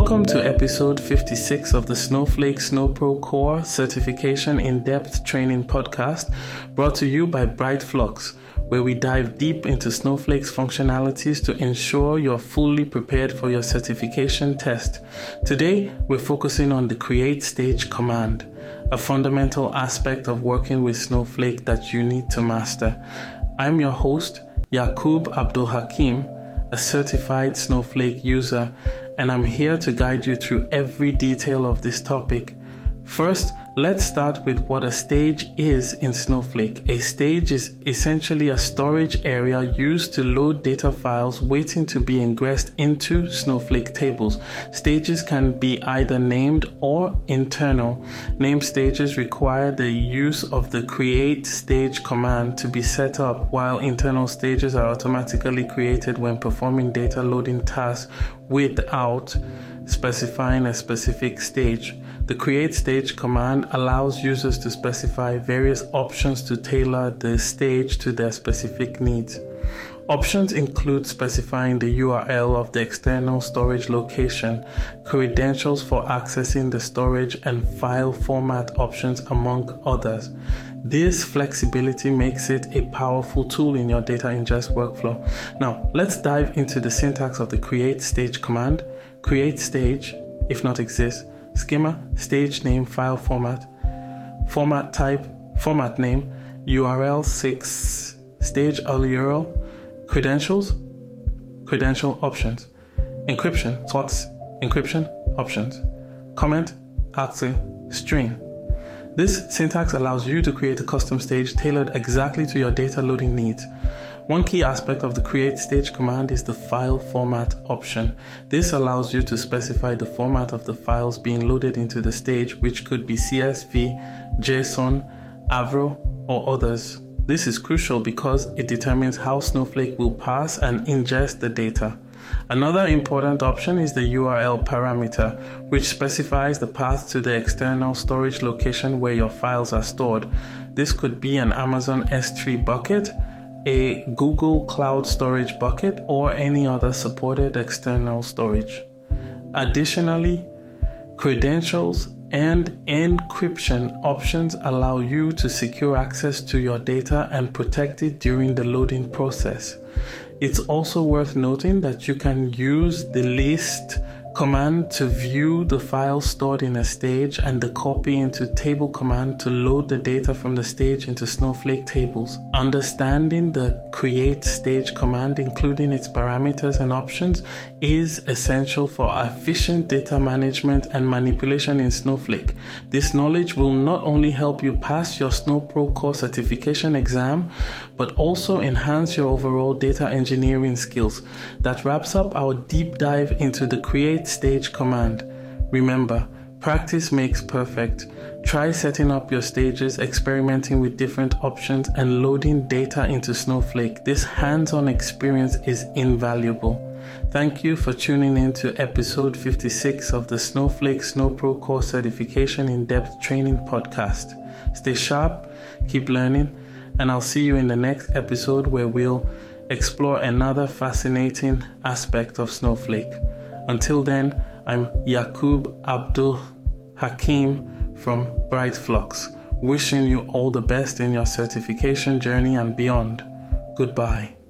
Welcome to episode 56 of the Snowflake SnowPro Core Certification In-Depth Training Podcast, brought to you by BrightFlux, where we dive deep into Snowflake's functionalities to ensure you're fully prepared for your certification test. Today, we're focusing on the create stage command, a fundamental aspect of working with Snowflake that you need to master. I'm your host, Yaqub Abdul Hakim, a certified Snowflake user, and I'm here to guide you through every detail of this topic. First, let's start with what a stage is in Snowflake. A stage is essentially a storage area used to load data files waiting to be ingressed into Snowflake tables. Stages can be either named or internal. Named stages require the use of the create stage command to be set up, while internal stages are automatically created when performing data loading tasks without specifying a specific stage. The create stage command allows users to specify various options to tailor the stage to their specific needs. Options include specifying the URL of the external storage location, credentials for accessing the storage, and file format options, among others. This flexibility makes it a powerful tool in your data ingest workflow. Now, let's dive into the syntax of the create stage command. Create stage, if not exists, schema, stage name, file format, format type, format name, URL 6, stage URL, credentials, credential options, encryption, slots, encryption options, comment, axis, string. This syntax allows you to create a custom stage tailored exactly to your data loading needs. One key aspect of the create stage command is the file format option. This allows you to specify the format of the files being loaded into the stage, which could be CSV, JSON, Avro, or others. This is crucial because it determines how Snowflake will parse and ingest the data. Another important option is the URL parameter, which specifies the path to the external storage location where your files are stored. This could be an Amazon S3 bucket, a Google Cloud Storage bucket, or any other supported external storage. Additionally, credentials and encryption options allow you to secure access to your data and protect it during the loading process. It's also worth noting that you can use the list command to view the files stored in a stage and the copy into table command to load the data from the stage into Snowflake tables. Understanding the create stage command, including its parameters and options, is essential for efficient data management and manipulation in Snowflake. This knowledge will not only help you pass your SnowPro Core certification exam, but also enhance your overall data engineering skills. That wraps up our deep dive into the create stage command. Remember, practice makes perfect. Try setting up your stages, experimenting with different options, and loading data into Snowflake. This hands-on experience is invaluable. Thank you for tuning in to episode 56 of the Snowflake SnowPro Core Certification In-Depth Training Podcast. Stay sharp, keep learning, and I'll see you in the next episode where we'll explore another fascinating aspect of Snowflake. Until then, I'm Yaqub Abdul Hakim from BrightFlux, wishing you all the best in your certification journey and beyond. Goodbye.